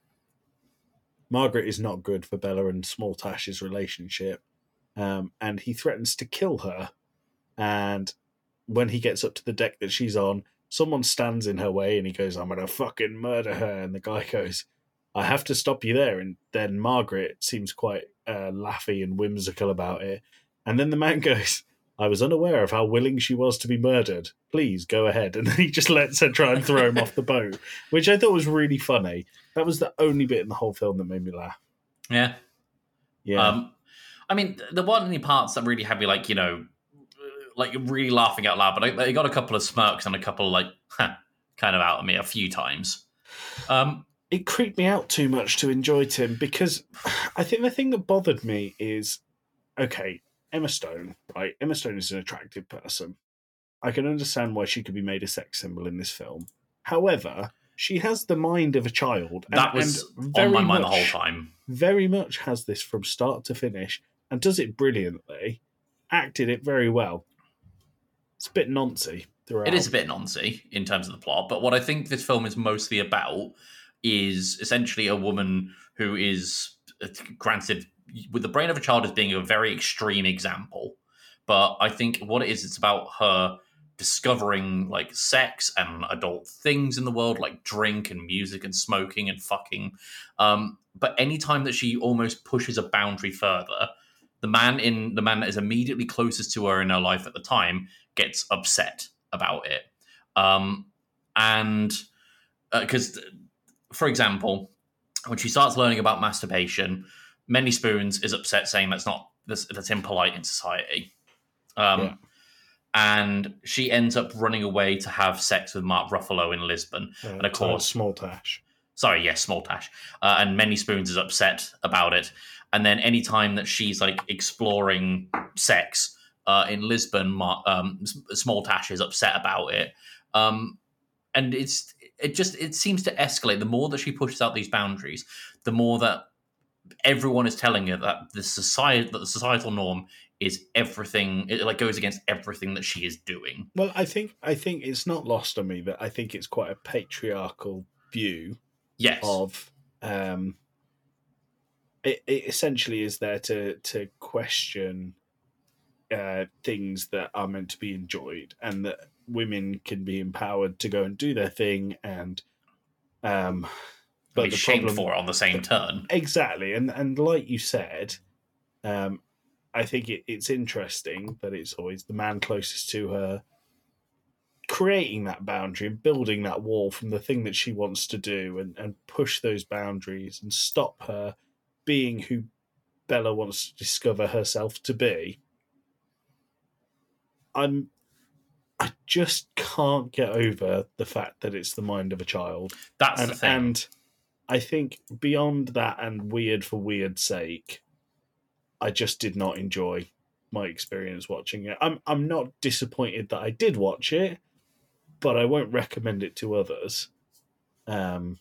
Margaret is not good for Bella and Small Tash's relationship, um, and he threatens to kill her. And when he gets up to the deck that she's on, someone stands in her way and he goes, I'm going to fucking murder her. And the guy goes, I have to stop you there. And then Margaret seems quite uh, laughy and whimsical about it. And then the man goes, I was unaware of how willing she was to be murdered. Please go ahead. And then he just lets her try and throw him off the boat, which I thought was really funny. That was the only bit in the whole film that made me laugh. Yeah. Yeah. Um, I mean, there weren't any parts that really had me, like, you know, like really laughing out loud, but I, I got a couple of smirks and a couple of like, huh, kind of out of me a few times. Um, it creeped me out too much to enjoy Tim, because I think the thing that bothered me is, okay, Emma Stone, right? Emma Stone is an attractive person. I can understand why she could be made a sex symbol in this film. However, she has the mind of a child. And, that was and on my mind much, the whole time. Very much has this from start to finish and does it brilliantly, acted it very well. It's a bit noncy throughout. It is a bit noncy in terms of the plot, but what I think this film is mostly about is essentially a woman who is, granted, with the brain of a child as being a very extreme example, but I think what it is, it's about her discovering like sex and adult things in the world, like drink and music and smoking and fucking. Um, but anytime that she almost pushes a boundary further, the man in the man that is immediately closest to her in her life at the time gets upset about it. Um, and because, uh, for example, when she starts learning about masturbation, Many Spoons is upset, saying that's not that's, that's impolite in society. Um, yeah. And she ends up running away to have sex with Mark Ruffalo in Lisbon. Uh, and of course, Small Tash. Sorry, yes, Small Tash. Uh, and Many Spoons is upset about it. And then any time that she's like exploring sex uh, in Lisbon, um, Small Tash is upset about it. Um, and it's it just it seems to escalate. The more that she pushes out these boundaries, the more that everyone is telling her that the society, that the societal norm is everything. It like goes against everything that she is doing. Well, I think I think it's not lost on me that I think it's quite a patriarchal view. Yes. Of um, it, it essentially is there to to question uh, things that are meant to be enjoyed, and that women can be empowered to go and do their thing, and um, but be shamed for it on the same turn. Exactly, and and like you said, um, I think it, it's interesting that it's always the man closest to her creating that boundary and building that wall from the thing that she wants to do, and, and push those boundaries and stop her being who Bella wants to discover herself to be. I'm, I just can't get over the fact that it's the mind of a child. That's and, the thing. And I think beyond that and weird for weird's sake, I just did not enjoy my experience watching it. I'm I'm not disappointed that I did watch it, but I won't recommend it to others. Um,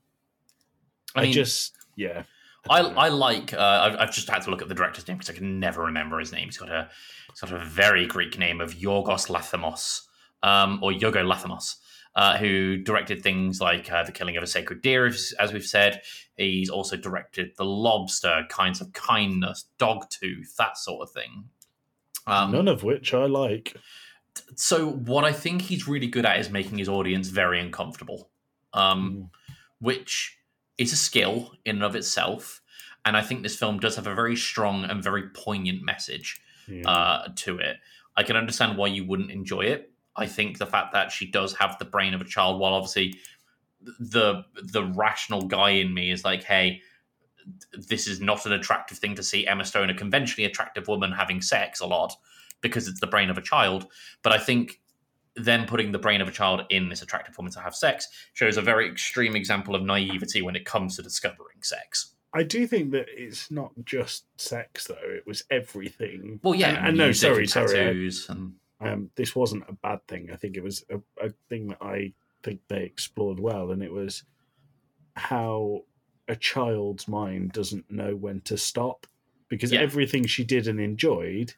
I, I, mean, just yeah. I I like. Uh, I've, I've just had to look at the director's name because I can never remember his name. He's got a sort of a very Greek name of Yorgos Lanthimos, um, or Yogo Lanthimos, uh, who directed things like uh, The Killing of a Sacred Deer, as, as we've said. He's also directed The Lobster, Kinds of Kindness, Dogtooth, that sort of thing. Um, None of which I like. So what I think he's really good at is making his audience very uncomfortable, um, mm. which is a skill in and of itself. And I think this film does have a very strong and very poignant message yeah. uh, to it. I can understand why you wouldn't enjoy it. I think the fact that she does have the brain of a child, while obviously the the rational guy in me is like, hey, this is not an attractive thing to see Emma Stone, a conventionally attractive woman, having sex a lot because it's the brain of a child. But I think them putting the brain of a child in this attractive woman to have sex shows a very extreme example of naivety when it comes to discovering sex. I do think that it's not just sex, though. It was everything. Well, yeah. And, and no, sorry, sorry. Tattoos and... Um, this wasn't a bad thing. I think it was a, a thing that I think they explored well, and it was how a child's mind doesn't know when to stop, because yeah. everything she did and enjoyed,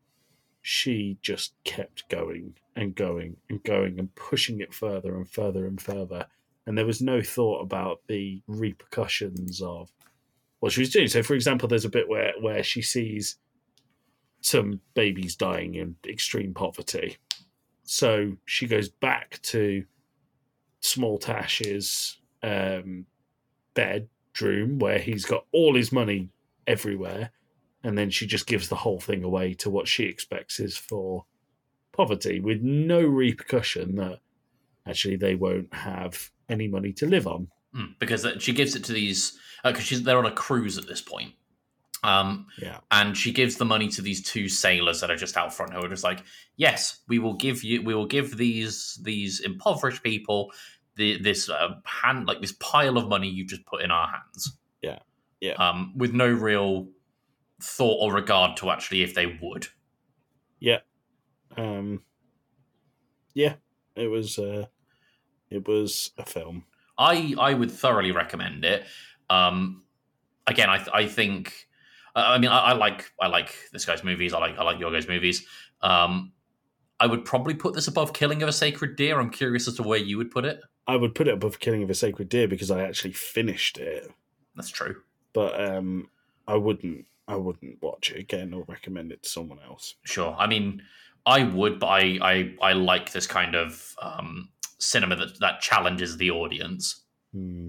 she just kept going and going and going and pushing it further and further and further. And there was no thought about the repercussions of what she was doing. So, for example, there's a bit where, where she sees some babies dying in extreme poverty. So she goes back to Small Tash's um, bedroom where he's got all his money everywhere, and then she just gives the whole thing away to what she expects is for poverty, with no repercussion that actually they won't have any money to live on. Mm, because she gives it to these... Because uh, she's they're on a cruise at this point. Um, yeah. And she gives the money to these two sailors that are just out front who are just like, yes, we will give you, we will give these these impoverished people the, this uh, hand, like this pile of money you just put in our hands. Yeah, yeah. Um, with no real thought or regard to actually if they would. Yeah. Um. Yeah, it was. Uh, it was a film. I I would thoroughly recommend it. Um, again, I I think. I mean, I, I like I like this guy's movies. I like I like Yorgo's movies. Um, I would probably put this above Killing of a Sacred Deer. I'm curious as to where you would put it. I would put it above Killing of a Sacred Deer because I actually finished it. That's true. But um, I wouldn't I wouldn't watch it again or recommend it to someone else. Sure. I mean, I would, but I I, I like this kind of um, cinema that that challenges the audience. Hmm.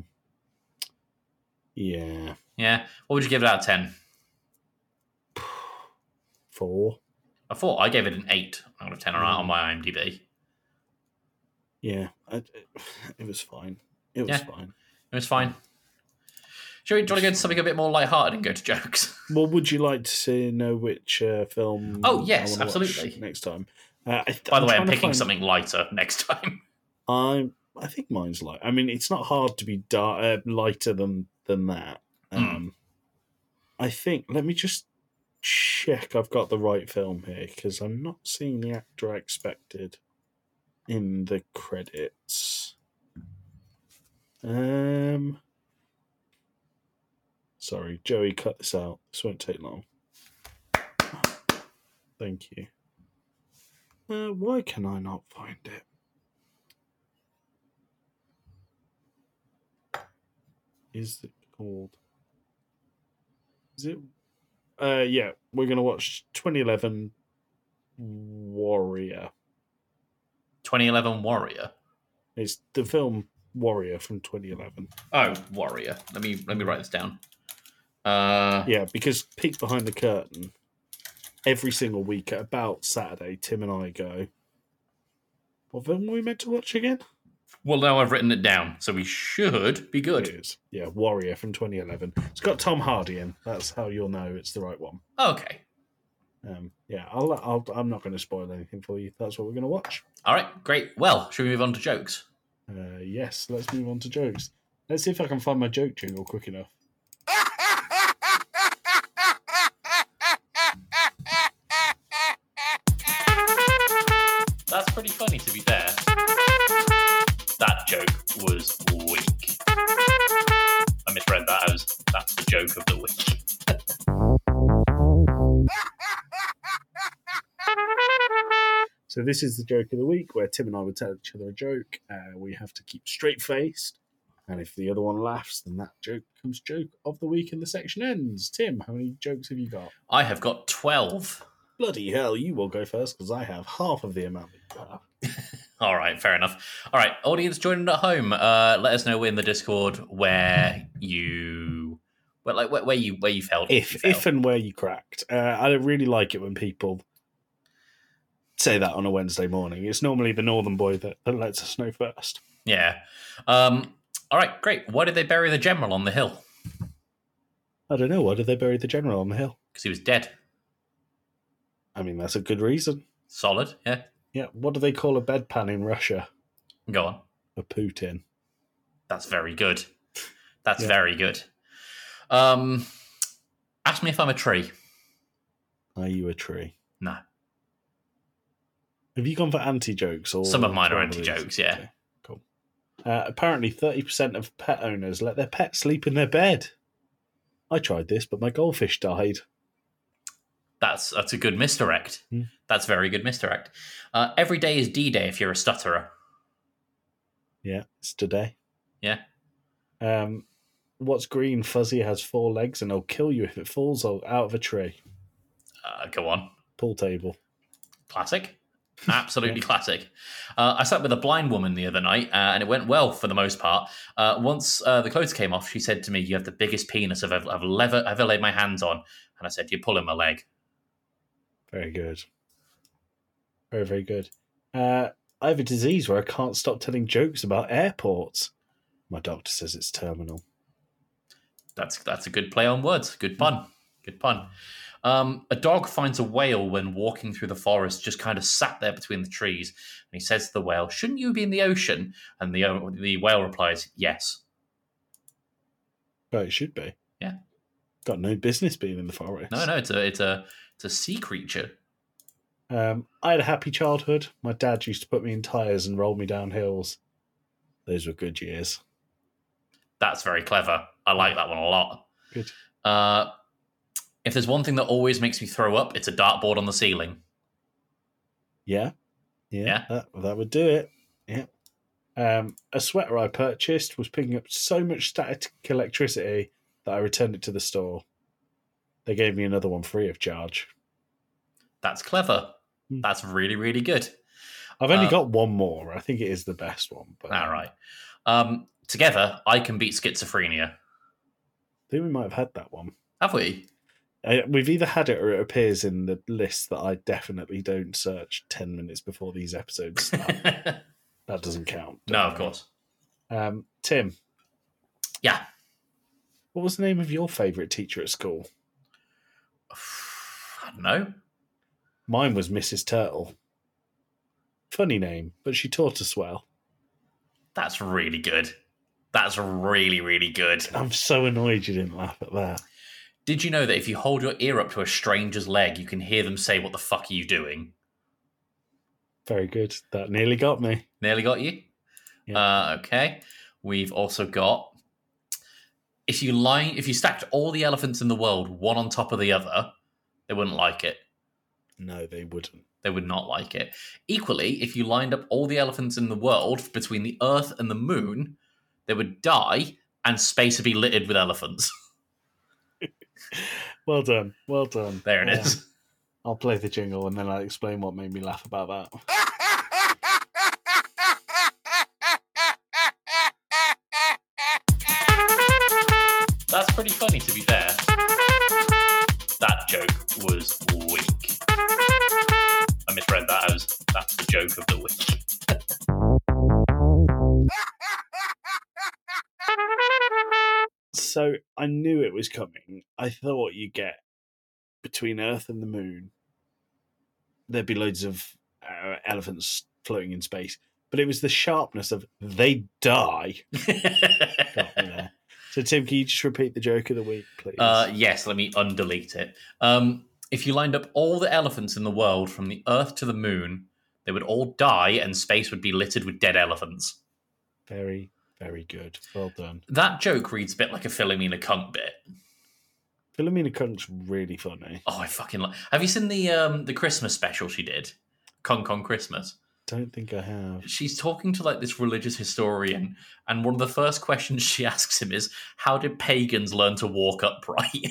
Yeah. Yeah. What would you give it out of ten? Four. A four. I gave it an eight out of ten mm. on my IMDb. Yeah, I, it was fine. It was yeah, fine. It was fine. Shall we, do you want to go to something a bit more lighthearted and go to jokes? Well, would you like to see, know which uh, film? Oh yes, absolutely. Next time. Uh, I, By the I'm way, I'm picking find... something lighter next time. I I think mine's light. I mean, it's not hard to be dark, uh, lighter than than that. Um, mm. I think. Let me just check I've got the right film here, because I'm not seeing the actor I expected in the credits. Um, sorry, Joey, cut this out. This won't take long. Thank you. Uh, why can I not find it? Is it called? Is it? Uh, yeah, we're going to watch twenty eleven Warrior. twenty eleven Warrior? It's the film Warrior from twenty eleven. Oh, Warrior. Let me let me write this down. Uh, yeah, because peek behind the curtain, every single week at about Saturday, Tim and I go, what film were we meant to watch again? Well, now I've written it down, so we should be good. It is. Yeah, Warrior from twenty eleven. It's got Tom Hardy in. That's how you'll know it's the right one. Okay. Um, yeah, I'll, I'll, I'm not going to spoil anything for you. That's what we're going to watch. All right, great. Well, should we move on to jokes? Uh, yes, let's move on to jokes. Let's see if I can find my joke jingle quick enough. That's pretty funny, to be fair. That joke was weak. I misread that as that's the joke of the week. So this is the joke of the week, where Tim and I would tell each other a joke. Uh, we have to keep straight-faced, and if the other one laughs, then that joke becomes joke of the week and the section ends. Tim, how many jokes have you got? I have got twelve. Bloody hell, you will go first, because I have half of the amount that you have. All right, fair enough. All right, audience joining at home, uh, let us know in the Discord where you, well, like where, where you where you felt. If you felt. if and where you cracked. Uh, I don't really like it when people say that on a Wednesday morning. It's normally the northern boy that, that lets us know first. Yeah. Um, all right, great. Why did they bury the general on the hill? I don't know. Why did they bury the general on the hill? Because he was dead. I mean, that's a good reason. Solid, yeah. Yeah. What do they call a bedpan in Russia? Go on. A Putin. That's very good. That's Yeah. very good. Um, ask me if I'm a tree. Are you a tree? No. Have you gone for anti-jokes? Or Some of mine are primaries? anti-jokes, yeah. Okay, cool. Uh, apparently, thirty percent of pet owners let their pet sleep in their bed. I tried this, but my goldfish died. That's that's a good misdirect. Hmm. That's very good misdirect. Uh, every day is D-Day if you're a stutterer. Yeah, it's today. Yeah. Um, what's green, fuzzy, has four legs, and it'll kill you if it falls out of a tree? Uh, go on. Pool table. Classic. Absolutely classic. Uh, I sat with a blind woman the other night, uh, and it went well for the most part. Uh, once uh, the clothes came off, she said to me, "You have the biggest penis I've ever, I've ever, ever laid my hands on." And I said, "You're pulling my leg." Very good. Very, very good. Uh, I have a disease where I can't stop telling jokes about airports. My doctor says it's terminal. That's that's a good play on words. Good pun. Good pun. Um, a dog finds a whale when walking through the forest, just kind of sat there between the trees. And he says to the whale, "Shouldn't you be in the ocean?" And the uh, the whale replies, "Yes." Oh, it should be. Yeah. Got no business being in the forest. No, no, it's a it's a it's a sea creature. Um, I had a happy childhood. My dad used to put me in tyres and roll me down hills. Those were good years. That's very clever. I like that one a lot. Good. Uh, if there's one thing that always makes me throw up, it's a dartboard on the ceiling. Yeah. Yeah. Yeah. That, that would do it. Yeah. Um, a sweater I purchased was picking up so much static electricity that I returned it to the store. They gave me another one free of charge. That's clever. Hmm. That's really, really good. I've only Uh, got one more. I think it is the best one. But All right. Um, together, I can beat schizophrenia. I think we might have had that one. Have we? Uh, we've either had it or it appears in the list that I definitely don't search ten minutes before these episodes start. That doesn't count. No, of course. Um, Tim. Yeah. What was the name of your favourite teacher at school? I don't know. Mine was Missus Turtle. Funny name, but she taught us well. That's really good. That's really, really good. I'm so annoyed you didn't laugh at that. Did you know that if you hold your ear up to a stranger's leg, you can hear them say, "What the fuck are you doing?" Very good. That nearly got me. Nearly got you? Yeah. Uh, okay. We've also got, if you line, if you stacked all the elephants in the world one on top of the other, they wouldn't like it. No, they wouldn't. They would not like it. Equally, if you lined up all the elephants in the world between the Earth and the Moon, they would die and space would be littered with elephants. Well done. Well done. There it Yeah. is. I'll play the jingle and then I'll explain what made me laugh about that. That's pretty funny, to be fair. That joke was weak. I misread that as that's the joke of the week. So I knew it was coming. I thought you'd get between Earth and the Moon, there'd be loads of uh, elephants floating in space. But it was the sharpness of they die. Got me there. So, Tim, can you just repeat the joke of the week, please? Uh, yes, let me undelete it. Um, if you lined up all the elephants in the world from the Earth to the Moon, they would all die and space would be littered with dead elephants. Very, very good. Well done. That joke reads a bit like a Philomena Cunt bit. Philomena Cunt's really funny. Oh, I fucking like. Have you seen the um the Christmas special she did? Con Con Christmas. Don't think I have. She's talking to like this religious historian, and one of the first questions she asks him is, "How did pagans learn to walk upright?"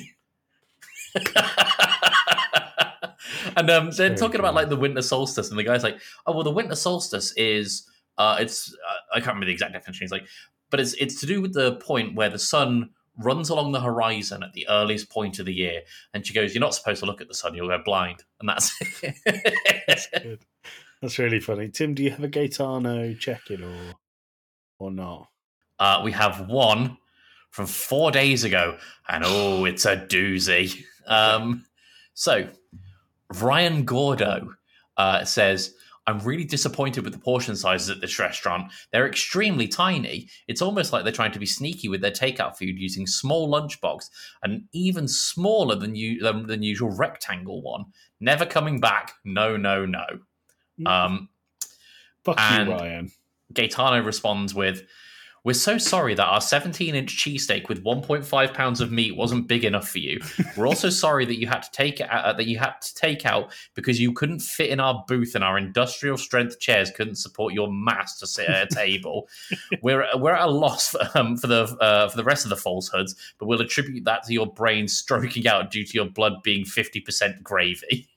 And um, they're talking cool. about like the winter solstice, and the guy's like, "Oh well, the winter solstice is uh, it's uh, I can't remember the exact definition." He's like, "But it's it's to do with the point where the sun runs along the horizon at the earliest point of the year." And she goes, "You're not supposed to look at the sun; you'll go blind." And that's it. That's good. That's really funny. Tim, do you have a Gaetano check-in or or not? Uh, we have one from four days ago, and oh, it's a doozy. Um, so, Ryan Gordo uh, says, "I'm really disappointed with the portion sizes at this restaurant. They're extremely tiny. It's almost like they're trying to be sneaky with their takeout food using small lunchbox, and even smaller than, u- than, than usual rectangle one. Never coming back. No, no, no." Um, Fuck and you, Ryan. Gaetano responds with, "We're so sorry that our seventeen-inch cheesesteak with one point five pounds of meat wasn't big enough for you. We're also sorry that you had to take it out, that you had to take out because you couldn't fit in our booth and our industrial strength chairs couldn't support your mass to sit at a table. We're we're at a loss for, um, for the uh, for the rest of the falsehoods, but we'll attribute that to your brain stroking out due to your blood being fifty percent gravy."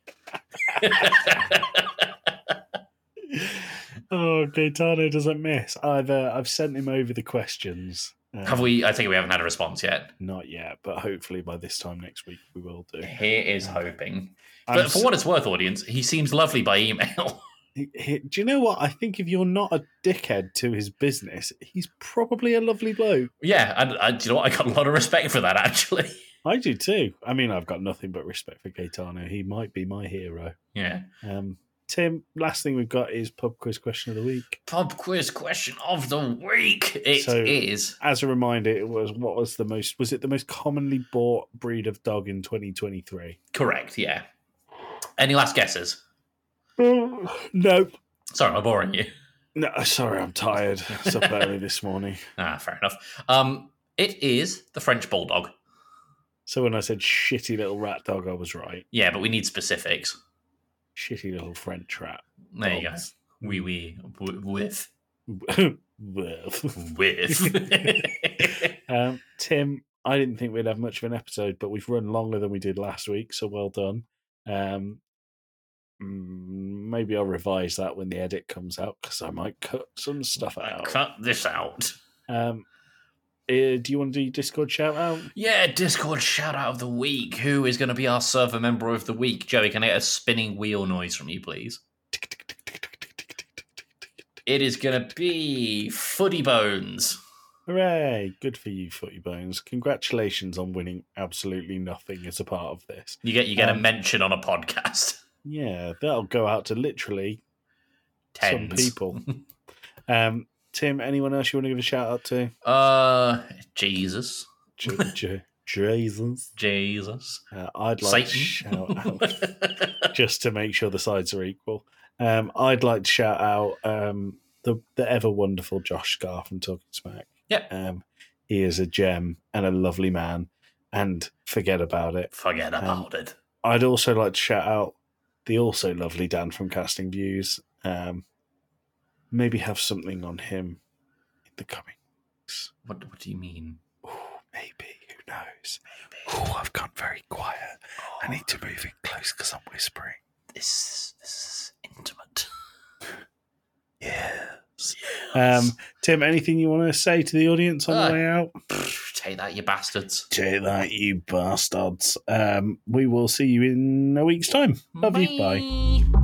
Oh, Gaetano doesn't miss. I've uh, I've sent him over the questions. Um, Have we? I think we haven't had a response yet. Not yet, but hopefully by this time next week we will do. Here is hoping. I'm But for so- what it's worth, audience, he seems lovely by email. He- he- do you know what? I think if you're not a dickhead to his business, he's probably a lovely bloke. Yeah, and uh, do you know what? I got a lot of respect for that, actually. I do too. I mean, I've got nothing but respect for Gaetano. He might be my hero. Yeah. Um, Tim, last thing we've got is pub quiz question of the week. Pub quiz question of the week. It So, is. As a reminder, it was what was the most? Was it the most commonly bought breed of dog in twenty twenty-three? Correct, yeah. Any last guesses? No. Sorry, I'm boring you. No, sorry, I'm tired. It's up early this morning. Ah, fair enough. Um, it is the French Bulldog. So when I said shitty little rat dog, I was right. Yeah, but we need specifics. Shitty little French rat. There you go. Oui, oui. W- with. With. With. um, Tim, I didn't think we'd have much of an episode, but we've run longer than we did last week, so well done. Um, maybe I'll revise that when the edit comes out, because I might cut some stuff out. Cut this out. Um, uh, do you want to do Discord shout out? Yeah, Discord shout out of the week. Who is going to be our server member of the week? Joey, can I get a spinning wheel noise from you, please? It is going to be Footy Bones. Hooray! Good for you, Footy Bones. Congratulations on winning absolutely nothing as a part of this. You get you get Um, a mention on a podcast. Yeah, that'll go out to literally Tens. some people. um, Tim, anyone else you want to give a shout out to? Uh, Jesus. J- J- Jesus. Jesus. Uh, I'd like to Satan. shout out, just to make sure the sides are equal. Um, I'd like to shout out um, the the ever wonderful Josh Scar from Talking Smack. Yeah. Um, he is a gem and a lovely man, and forget about it. Forget about Um, it. I'd also like to shout out the also lovely Dan from Casting Views. Um, maybe have something on him in the coming weeks. What What do you mean? Maybe. Who knows? Oh, I've gone very quiet. I need to move in close because I'm whispering. This this is intimate. Yes. Um, Tim, anything you want to say to the audience on Uh, the way out? Take that, you bastards. Take that, you bastards. Um, we will see you in a week's time. Love you. Bye. Bye.